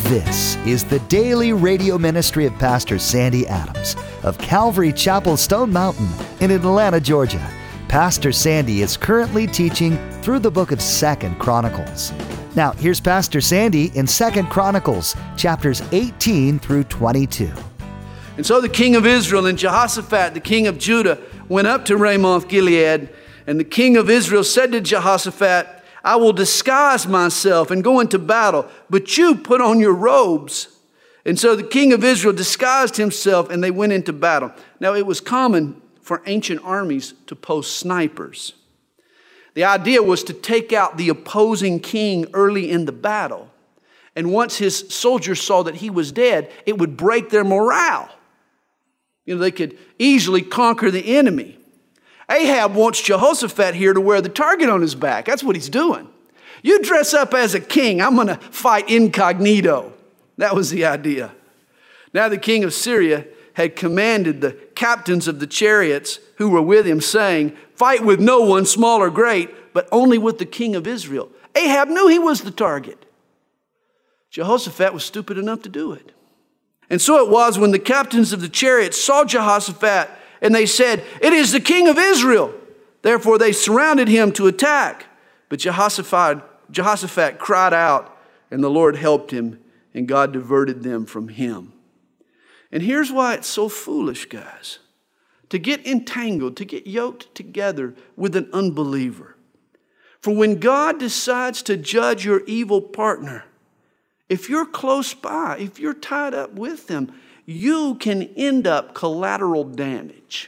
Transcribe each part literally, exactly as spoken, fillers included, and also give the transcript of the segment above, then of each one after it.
This is the daily radio ministry of Pastor Sandy Adams of Calvary Chapel Stone Mountain in Atlanta, Georgia. Pastor Sandy is currently teaching through the book of Second Chronicles. Now, here's Pastor Sandy in Second Chronicles, chapters eighteen through twenty-two. And so the king of Israel and Jehoshaphat, the king of Judah, went up to Ramoth Gilead, and the king of Israel said to Jehoshaphat, I will disguise myself and go into battle, but you put on your robes. And so the king of Israel disguised himself, and they went into battle. Now, it was common for ancient armies to post snipers. The idea was to take out the opposing king early in the battle. And once his soldiers saw that he was dead, it would break their morale. You know, they could easily conquer the enemy. Ahab wants Jehoshaphat here to wear the target on his back. That's what he's doing. You dress up as a king, I'm going to fight incognito. That was the idea. Now the king of Syria had commanded the captains of the chariots who were with him, saying, fight with no one, small or great, but only with the king of Israel. Ahab knew he was the target. Jehoshaphat was stupid enough to do it. And so it was when the captains of the chariots saw Jehoshaphat, and they said, it is the king of Israel. Therefore they surrounded him to attack. But Jehoshaphat, Jehoshaphat cried out, and the Lord helped him, and God diverted them from him. And here's why it's so foolish, guys, to get entangled, to get yoked together with an unbeliever. For when God decides to judge your evil partner, if you're close by, if you're tied up with them, you can end up collateral damage.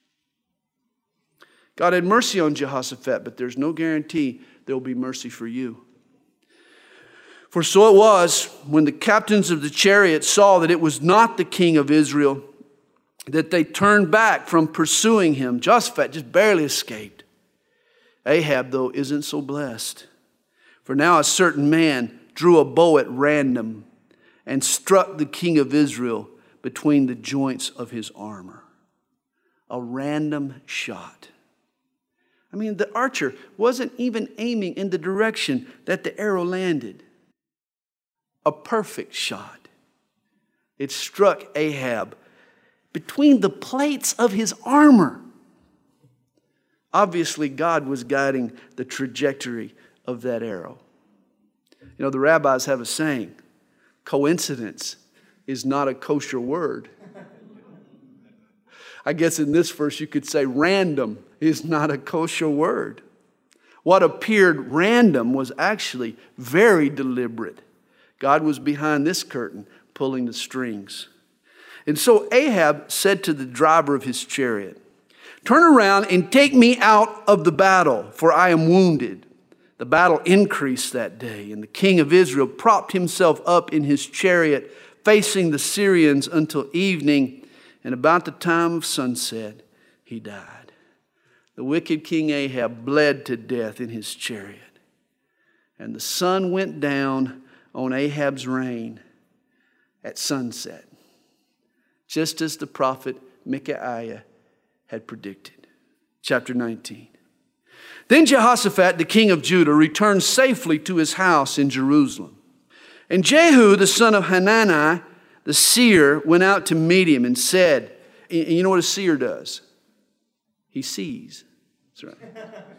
God had mercy on Jehoshaphat, but there's no guarantee there will be mercy for you. For so it was, when the captains of the chariots saw that it was not the king of Israel, that they turned back from pursuing him. Jehoshaphat just barely escaped. Ahab, though, isn't so blessed. For now a certain man drew a bow at random and struck the king of Israel between the joints of his armor. A random shot. I mean, the archer wasn't even aiming in the direction that the arrow landed. A perfect shot. It struck Ahab between the plates of his armor. Obviously, God was guiding the trajectory of that arrow. You know, the rabbis have a saying, coincidence is not a kosher word. I guess in this verse you could say random is not a kosher word. What appeared random was actually very deliberate. God was behind this curtain pulling the strings. And so Ahab said to the driver of his chariot, turn around and take me out of the battle, for I am wounded. The battle increased that day, and the king of Israel propped himself up in his chariot, facing the Syrians until evening, and about the time of sunset, he died. The wicked King Ahab bled to death in his chariot, and the sun went down on Ahab's reign at sunset, just as the prophet Micaiah had predicted. Chapter nineteen. Then Jehoshaphat, the king of Judah, returned safely to his house in Jerusalem. And Jehu, the son of Hanani, the seer, went out to meet him and said, and you know what a seer does? He sees. That's right.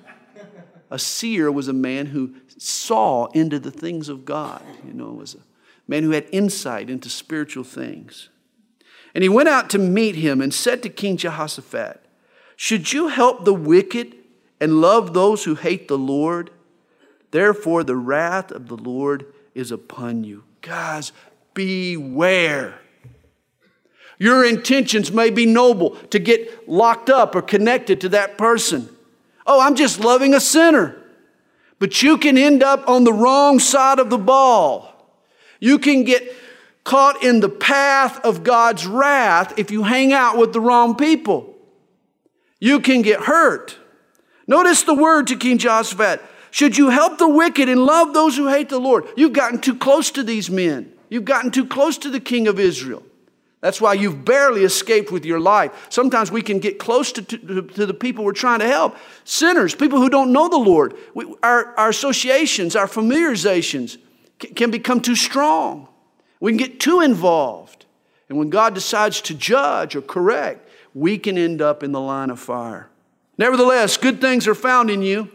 A seer was a man who saw into the things of God. You know, was a man who had insight into spiritual things. And he went out to meet him and said to King Jehoshaphat, should you help the wicked and love those who hate the Lord? Therefore the wrath of the Lord is upon you. Guys, beware. Your intentions may be noble to get locked up or connected to that person. Oh, I'm just loving a sinner. But you can end up on the wrong side of the ball. You can get caught in the path of God's wrath if you hang out with the wrong people. You can get hurt. Notice the word to King Jehoshaphat. Should you help the wicked and love those who hate the Lord? You've gotten too close to these men. You've gotten too close to the king of Israel. That's why you've barely escaped with your life. Sometimes we can get close to, to, to the people we're trying to help. Sinners, people who don't know the Lord. We, our, our associations, our familiarizations can, can become too strong. We can get too involved. And when God decides to judge or correct, we can end up in the line of fire. Nevertheless, good things are found in you,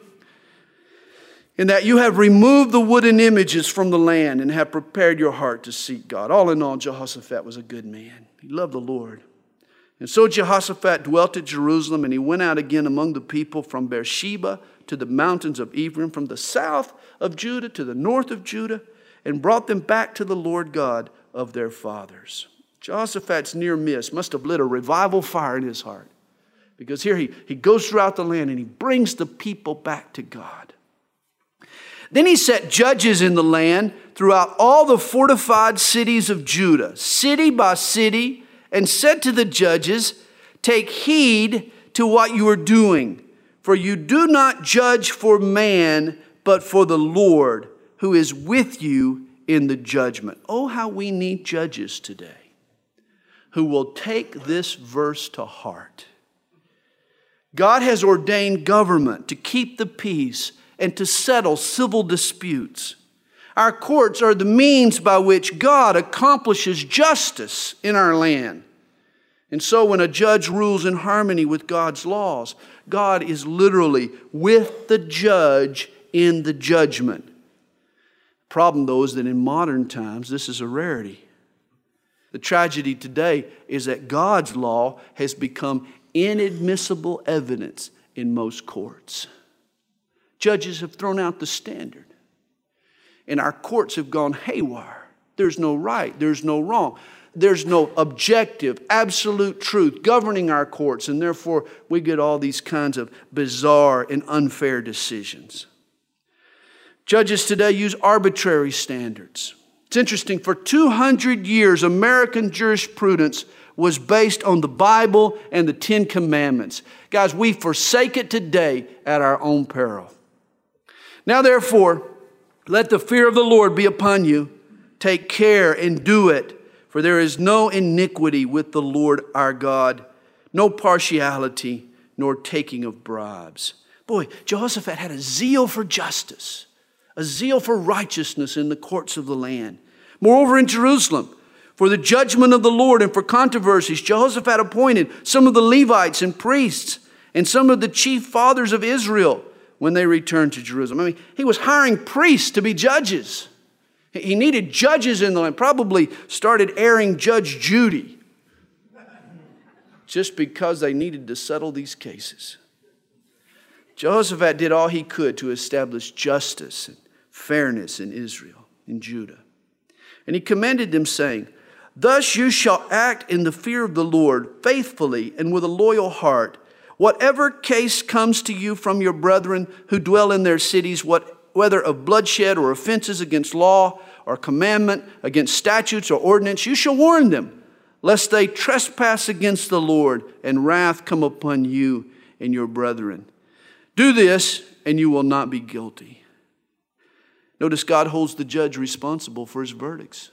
in that you have removed the wooden images from the land and have prepared your heart to seek God. All in all, Jehoshaphat was a good man. He loved the Lord. And so Jehoshaphat dwelt at Jerusalem, and he went out again among the people from Beersheba to the mountains of Ephraim, from the south of Judah to the north of Judah, and brought them back to the Lord God of their fathers. Jehoshaphat's near miss must have lit a revival fire in his heart, because here he, he goes throughout the land and he brings the people back to God. Then he set judges in the land throughout all the fortified cities of Judah, city by city, and said to the judges, take heed to what you are doing, for you do not judge for man, but for the Lord, who is with you in the judgment. Oh, how we need judges today who will take this verse to heart. God has ordained government to keep the peace and to settle civil disputes. Our courts are the means by which God accomplishes justice in our land. And so when a judge rules in harmony with God's laws, God is literally with the judge in the judgment. The problem, though, is that in modern times, this is a rarity. The tragedy today is that God's law has become inadmissible evidence in most courts. Judges have thrown out the standard, and our courts have gone haywire. There's no right, there's no wrong. There's no objective, absolute truth governing our courts, and therefore we get all these kinds of bizarre and unfair decisions. Judges today use arbitrary standards. It's interesting, for two hundred years, American jurisprudence was based on the Bible and the Ten Commandments. Guys, we forsake it today at our own peril. Now, therefore, let the fear of the Lord be upon you. Take care and do it, for there is no iniquity with the Lord our God, no partiality, nor taking of bribes. Boy, Jehoshaphat had a zeal for justice, a zeal for righteousness in the courts of the land. Moreover, in Jerusalem, for the judgment of the Lord and for controversies, Jehoshaphat appointed some of the Levites and priests and some of the chief fathers of Israel when they returned to Jerusalem. I mean, he was hiring priests to be judges. He needed judges in the land. Probably started airing Judge Judy just because they needed to settle these cases. Jehoshaphat did all he could to establish justice and fairness in Israel, in Judah. And he commended them, saying, thus you shall act in the fear of the Lord faithfully and with a loyal heart. Whatever case comes to you from your brethren who dwell in their cities, what, whether of bloodshed or offenses against law or commandment, against statutes or ordinance, you shall warn them, lest they trespass against the Lord and wrath come upon you and your brethren. Do this, and you will not be guilty. Notice God holds the judge responsible for his verdicts.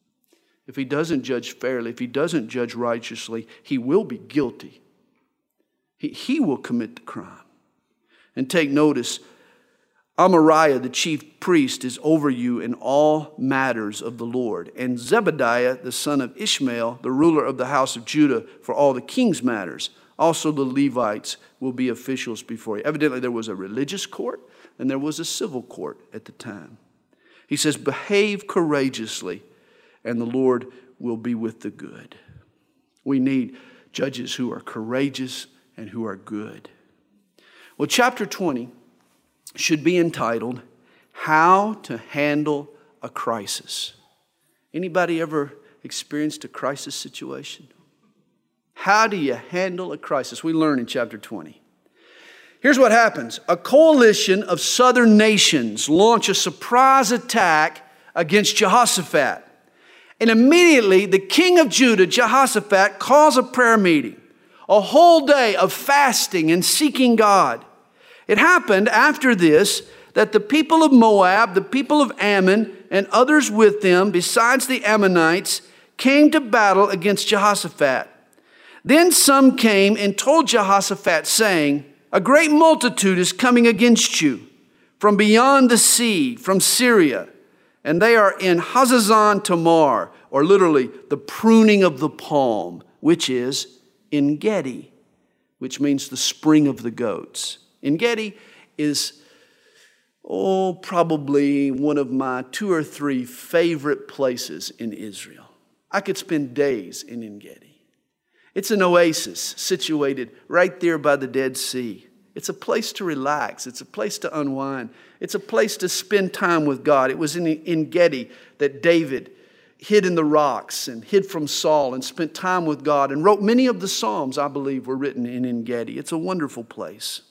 If he doesn't judge fairly, if he doesn't judge righteously, he will be guilty. He, he will commit the crime. And take notice, Amariah, the chief priest, is over you in all matters of the Lord. And Zebediah, the son of Ishmael, the ruler of the house of Judah, for all the king's matters. Also the Levites will be officials before you. Evidently there was a religious court and there was a civil court at the time. He says, behave courageously and the Lord will be with the good. We need judges who are courageous and who are good. Well, chapter twenty should be entitled, How to Handle a Crisis. Anybody ever experienced a crisis situation? How do you handle a crisis? We learn in chapter twenty. Here's what happens. A coalition of southern nations launch a surprise attack against Jehoshaphat. And immediately the king of Judah, Jehoshaphat, calls a prayer meeting. A whole day of fasting and seeking God. It happened after this that the people of Moab, the people of Ammon, and others with them, besides the Ammonites, came to battle against Jehoshaphat. Then some came and told Jehoshaphat, saying, a great multitude is coming against you from beyond the sea, from Syria. And they are in Hazazon Tamar, or literally the pruning of the palm, which is En Gedi, which means the spring of the goats. En Gedi is, oh, probably one of my two or three favorite places in Israel. I could spend days in En Gedi. It's an oasis situated right there by the Dead Sea. It's a place to relax. It's a place to unwind. It's a place to spend time with God. It was in En Gedi that David hid in the rocks and hid from Saul and spent time with God and wrote many of the Psalms, I believe, were written in En Gedi. It's a wonderful place.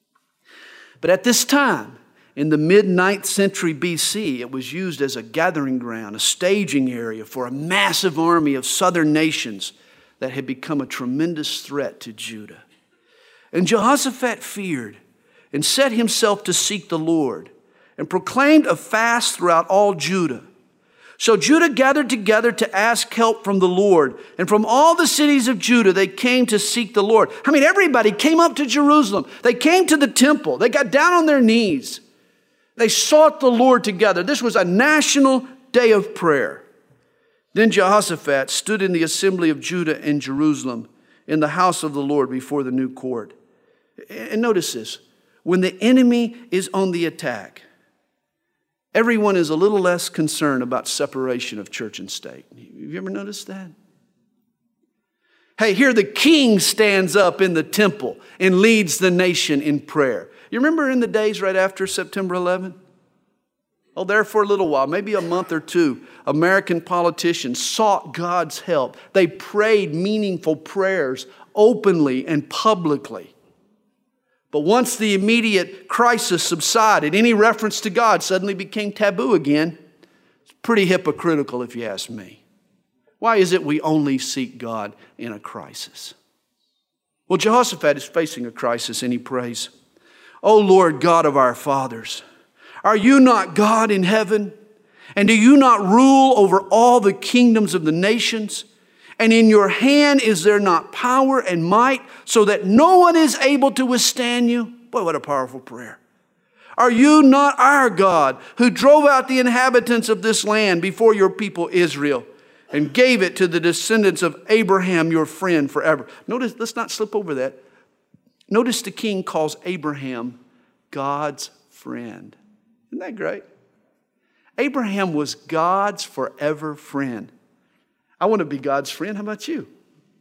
But at this time, in the mid-ninth century B C, it was used as a gathering ground, a staging area for a massive army of southern nations that had become a tremendous threat to Judah. And Jehoshaphat feared and set himself to seek the Lord and proclaimed a fast throughout all Judah. So Judah gathered together to ask help from the Lord. And from all the cities of Judah, they came to seek the Lord. I mean, everybody came up to Jerusalem. They came to the temple. They got down on their knees. They sought the Lord together. This was a national day of prayer. Then Jehoshaphat stood in the assembly of Judah and Jerusalem in the house of the Lord before the new court. And notice this. When the enemy is on the attack, everyone is a little less concerned about separation of church and state. Have you ever noticed that? Hey, here the king stands up in the temple and leads the nation in prayer. You remember in the days right after September eleventh? Oh, there for a little while, maybe a month or two, American politicians sought God's help. They prayed meaningful prayers openly and publicly. But once the immediate crisis subsided, any reference to God suddenly became taboo again. It's pretty hypocritical if you ask me. Why is it we only seek God in a crisis? Well, Jehoshaphat is facing a crisis and he prays, "O Lord God of our fathers, are you not God in heaven? And do you not rule over all the kingdoms of the nations? And in your hand is there not power and might so that no one is able to withstand you?" Boy, what a powerful prayer. "Are you not our God who drove out the inhabitants of this land before your people Israel and gave it to the descendants of Abraham, your friend, forever?" Notice, let's not slip over that. Notice the king calls Abraham God's friend. Isn't that great? Abraham was God's forever friend. I want to be God's friend. How about you?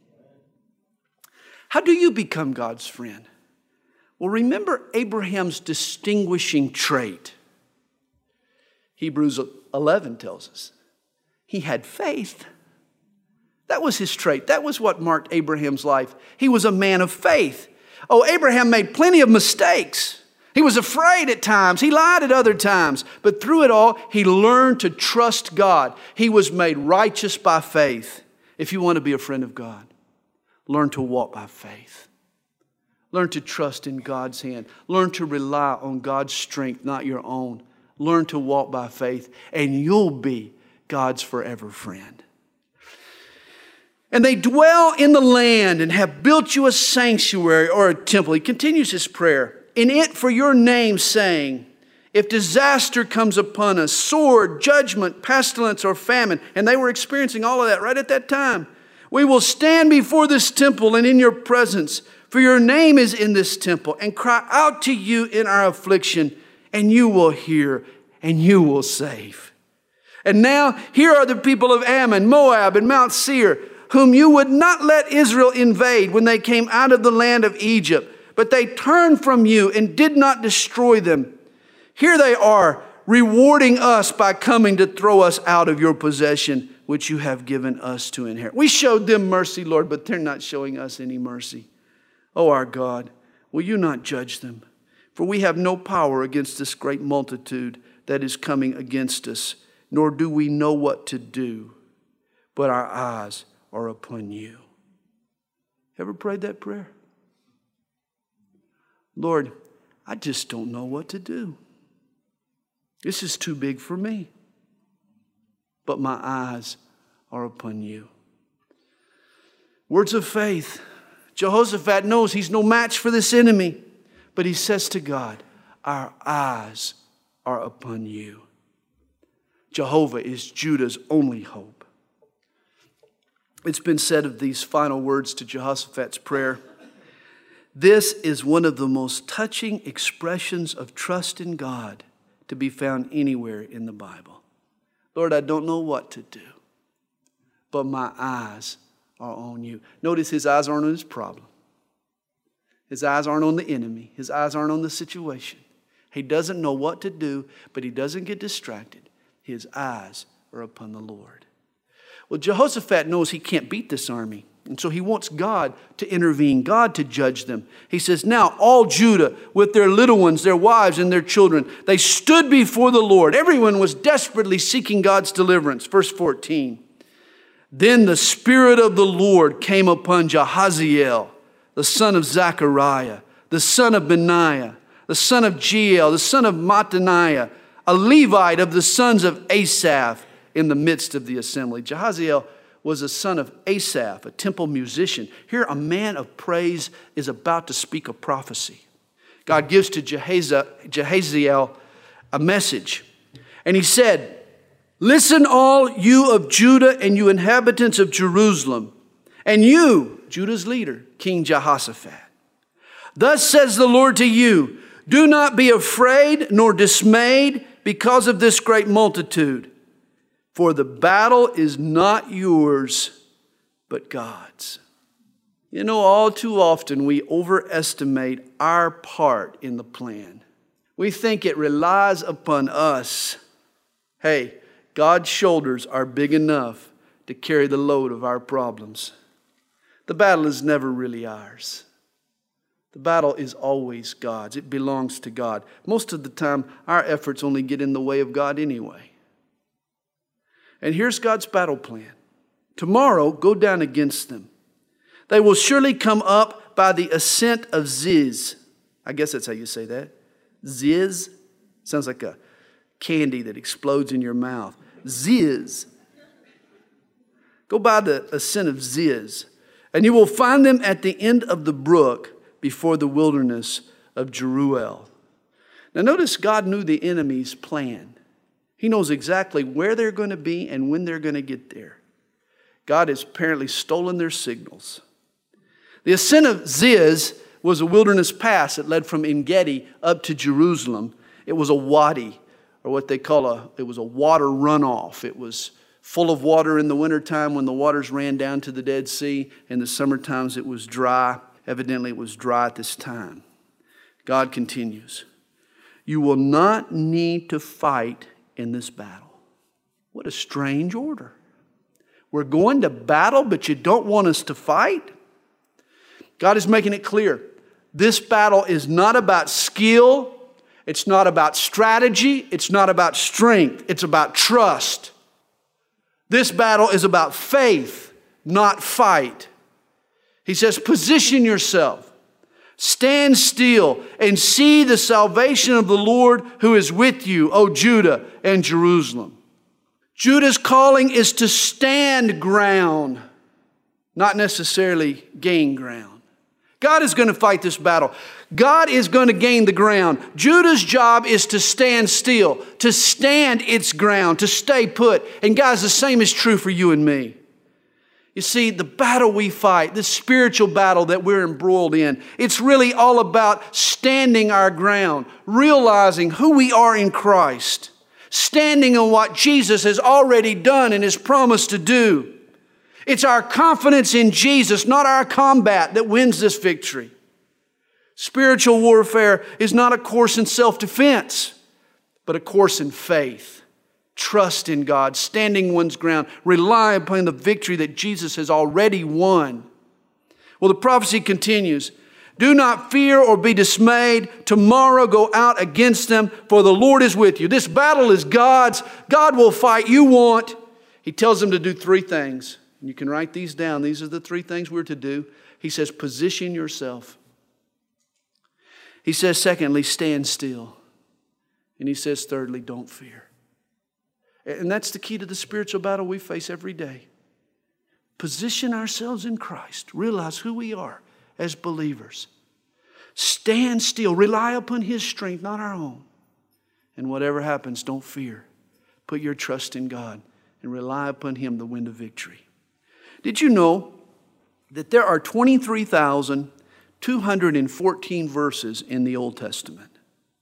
How do you become God's friend? Well, remember Abraham's distinguishing trait. Hebrews eleven tells us he had faith. That was his trait. That was what marked Abraham's life. He was a man of faith. Oh, Abraham made plenty of mistakes. He was afraid at times. He lied at other times. But through it all, he learned to trust God. He was made righteous by faith. If you want to be a friend of God, learn to walk by faith. Learn to trust in God's hand. Learn to rely on God's strength, not your own. Learn to walk by faith, and you'll be God's forever friend. And they dwell in the land and have built you a sanctuary or a temple. He continues his prayer. "In it for your name, saying, if disaster comes upon us, sword, judgment, pestilence, or famine," and they were experiencing all of that right at that time, "we will stand before this temple and in your presence, for your name is in this temple, and cry out to you in our affliction, and you will hear, and you will save. And now here are the people of Ammon, Moab, and Mount Seir, whom you would not let Israel invade when they came out of the land of Egypt. But they turned from you and did not destroy them. Here they are, rewarding us by coming to throw us out of your possession, which you have given us to inherit." We showed them mercy, Lord, but they're not showing us any mercy. Oh, our God, will you not judge them? For we have no power against this great multitude that is coming against us, nor do we know what to do, but our eyes are upon you. Ever prayed that prayer? Lord, I just don't know what to do. This is too big for me. But my eyes are upon you. Words of faith. Jehoshaphat knows he's no match for this enemy. But he says to God, our eyes are upon you. Jehovah is Judah's only hope. It's been said of these final words to Jehoshaphat's prayer, this is one of the most touching expressions of trust in God to be found anywhere in the Bible. Lord, I don't know what to do, but my eyes are on you. Notice his eyes aren't on his problem. His eyes aren't on the enemy. His eyes aren't on the situation. He doesn't know what to do, but he doesn't get distracted. His eyes are upon the Lord. Well, Jehoshaphat knows he can't beat this army. And so he wants God to intervene, God to judge them. He says, now all Judah with their little ones, their wives and their children, they stood before the Lord. Everyone was desperately seeking God's deliverance. Verse fourteen. Then the Spirit of the Lord came upon Jahaziel, the son of Zechariah, the son of Benaiah, the son of Jeiel, the son of Mattaniah, a Levite of the sons of Asaph, in the midst of the assembly. Jahaziel was a son of Asaph, a temple musician. Here, a man of praise is about to speak a prophecy. God gives to Jahaziel a message. And he said, listen, all you of Judah and you inhabitants of Jerusalem, and you, Judah's leader, King Jehoshaphat. Thus says the Lord to you, do not be afraid nor dismayed because of this great multitude. For the battle is not yours, but God's. You know, all too often we overestimate our part in the plan. We think it relies upon us. Hey, God's shoulders are big enough to carry the load of our problems. The battle is never really ours. The battle is always God's. It belongs to God. Most of the time, our efforts only get in the way of God anyway. And here's God's battle plan. Tomorrow, go down against them. They will surely come up by the ascent of Ziz. I guess that's how you say that. Ziz. Sounds like a candy that explodes in your mouth. Ziz. Go by the ascent of Ziz. And you will find them at the end of the brook before the wilderness of Jeruel. Now notice God knew the enemy's plan. He knows exactly where they're going to be and when they're going to get there. God has apparently stolen their signals. The ascent of Ziz was a wilderness pass that led from En-Gedi up to Jerusalem. It was a wadi, or what they call a, it was a water runoff. It was full of water in the wintertime when the waters ran down to the Dead Sea. In the summer times it was dry. Evidently it was dry at this time. God continues, you will not need to fight in this battle. What a strange order. We're going to battle, but you don't want us to fight? God is making it clear. This battle is not about skill. It's not about strategy. It's not about strength. It's about trust. This battle is about faith, not fight. He says, position yourself. Stand still and see the salvation of the Lord who is with you, O Judah and Jerusalem. Judah's calling is to stand ground, not necessarily gain ground. God is going to fight this battle. God is going to gain the ground. Judah's job is to stand still, to stand its ground, to stay put. And guys, the same is true for you and me. You see, the battle we fight, the spiritual battle that we're embroiled in, it's really all about standing our ground, realizing who we are in Christ, standing on what Jesus has already done and has promised to do. It's our confidence in Jesus, not our combat, that wins this victory. Spiritual warfare is not a course in self-defense, but a course in faith. Trust in God, standing one's ground, rely upon the victory that Jesus has already won. Well, the prophecy continues. Do not fear or be dismayed. Tomorrow go out against them, for the Lord is with you. This battle is God's. God will fight. You won't. He tells them to do three things. You can write these down. These are the three things we're to do. He says, position yourself. He says, secondly, stand still. And he says, thirdly, don't fear. And that's the key to the spiritual battle we face every day. Position ourselves in Christ. Realize who we are as believers. Stand still. Rely upon His strength, not our own. And whatever happens, don't fear. Put your trust in God and rely upon Him to win the victory. Did you know that there are twenty-three thousand two hundred fourteen verses in the Old Testament?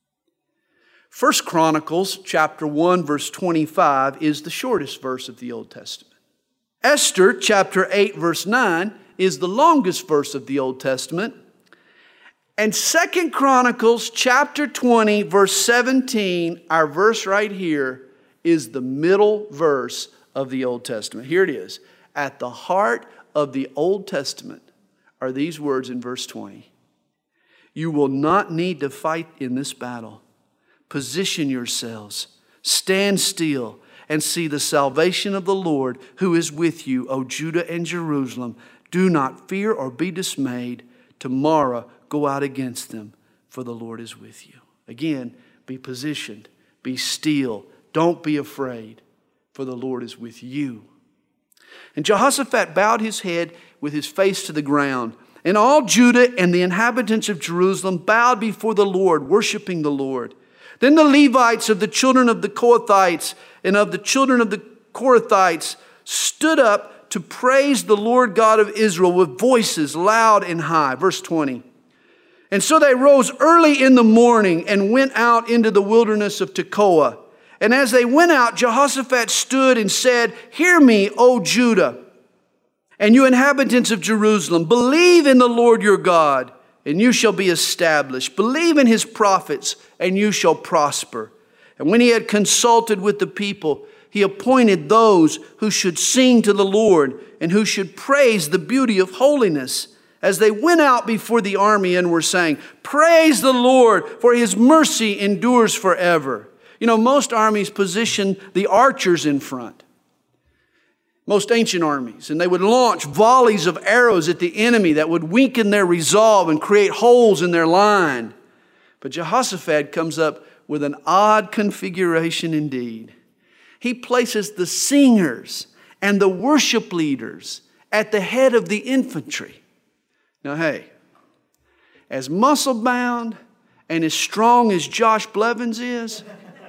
First Chronicles chapter one verse twenty-five is the shortest verse of the Old Testament. Esther chapter eight verse nine is the longest verse of the Old Testament. And Second Chronicles chapter twenty verse seventeen, our verse right here, is the middle verse of the Old Testament. Here it is. At the heart of the Old Testament are these words in verse twenty. You will not need to fight in this battle. Position yourselves, stand still, and see the salvation of the Lord who is with you, O Judah and Jerusalem. Do not fear or be dismayed. Tomorrow go out against them, for the Lord is with you. Again, be positioned, be still, don't be afraid, for the Lord is with you. And Jehoshaphat bowed his head with his face to the ground. And all Judah and the inhabitants of Jerusalem bowed before the Lord, worshiping the Lord. Then the Levites of the children of the Kohathites and of the children of the Korathites stood up to praise the Lord God of Israel with voices loud and high. Verse twenty. And so they rose early in the morning and went out into the wilderness of Tekoa. And as they went out, Jehoshaphat stood and said, Hear me, O Judah, and you inhabitants of Jerusalem. Believe in the Lord your God, and you shall be established. Believe in His prophets, and you shall prosper. And when he had consulted with the people, he appointed those who should sing to the Lord and who should praise the beauty of holiness, as they went out before the army and were saying, Praise the Lord, for His mercy endures forever. You know, most armies position the archers in front. Most ancient armies. And they would launch volleys of arrows at the enemy that would weaken their resolve and create holes in their line. But Jehoshaphat comes up with an odd configuration indeed. He places the singers and the worship leaders at the head of the infantry. Now, hey, as muscle-bound and as strong as Josh Blevins is,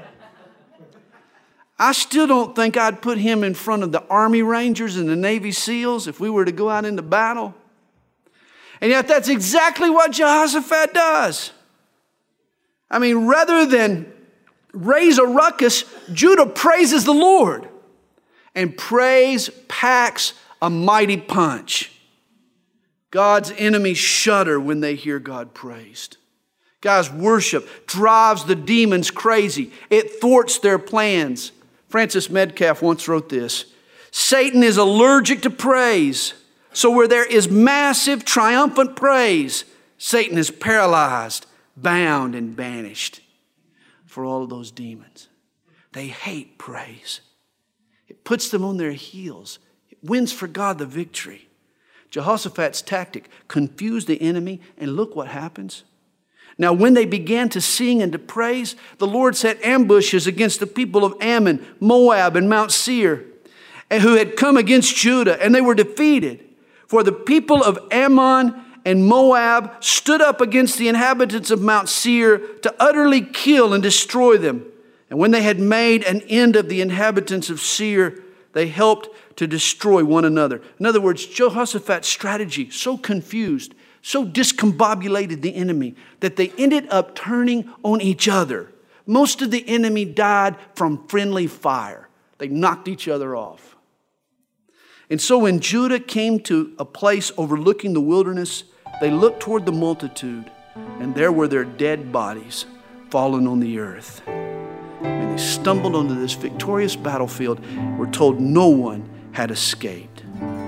I still don't think I'd put him in front of the Army Rangers and the Navy SEALs if we were to go out into battle. And yet that's exactly what Jehoshaphat does. I mean, rather than raise a ruckus, Judah praises the Lord. And praise packs a mighty punch. God's enemies shudder when they hear God praised. God's worship drives the demons crazy. It thwarts their plans. Francis Metcalf once wrote this: Satan is allergic to praise. So where there is massive, triumphant praise, Satan is paralyzed, bound, and banished. For all of those demons, they hate praise. It puts them on their heels. It wins for God the victory. Jehoshaphat's tactic confused the enemy, and look what happens. Now, when they began to sing and to praise, the Lord set ambushes against the people of Ammon, Moab, and Mount Seir, and who had come against Judah, and they were defeated. For the people of Ammon and Moab stood up against the inhabitants of Mount Seir to utterly kill and destroy them. And when they had made an end of the inhabitants of Seir, they helped to destroy one another. In other words, Jehoshaphat's strategy so confused, so discombobulated the enemy that they ended up turning on each other. Most of the enemy died from friendly fire. They knocked each other off. And so when Judah came to a place overlooking the wilderness, they looked toward the multitude, and there were their dead bodies fallen on the earth. And they stumbled onto this victorious battlefield. We're told no one had escaped.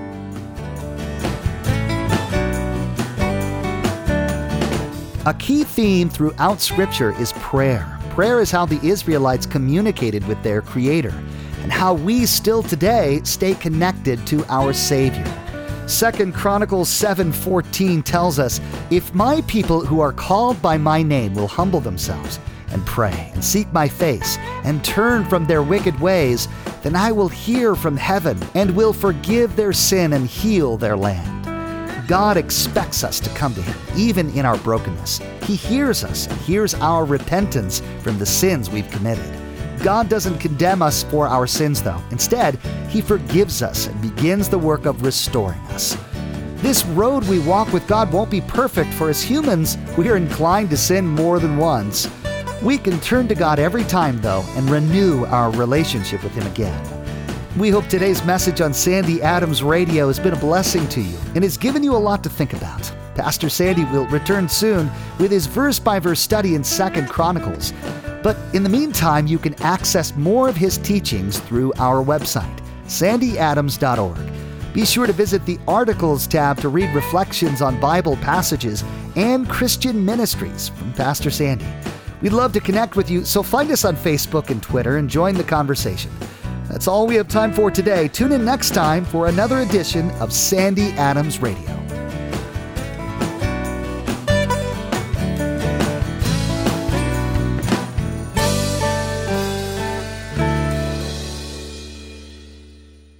A key theme throughout Scripture is prayer. Prayer is how the Israelites communicated with their Creator, and how we still today stay connected to our Savior. Second Chronicles seven fourteen tells us, If my people who are called by my name will humble themselves and pray and seek my face and turn from their wicked ways, then I will hear from heaven and will forgive their sin and heal their land. God expects us to come to Him, even in our brokenness. He hears us and hears our repentance from the sins we've committed. God doesn't condemn us for our sins, though. Instead, He forgives us and begins the work of restoring us. This road we walk with God won't be perfect, for as humans, we are inclined to sin more than once. We can turn to God every time, though, and renew our relationship with Him again. We hope today's message on Sandy Adams Radio has been a blessing to you and has given you a lot to think about. Pastor Sandy will return soon with his verse-by-verse study in Second Chronicles. But in the meantime, you can access more of his teachings through our website, sandy adams dot org. Be sure to visit the Articles tab to read reflections on Bible passages and Christian ministries from Pastor Sandy. We'd love to connect with you, so find us on Facebook and Twitter and join the conversation. That's all we have time for today. Tune in next time for another edition of Sandy Adams Radio.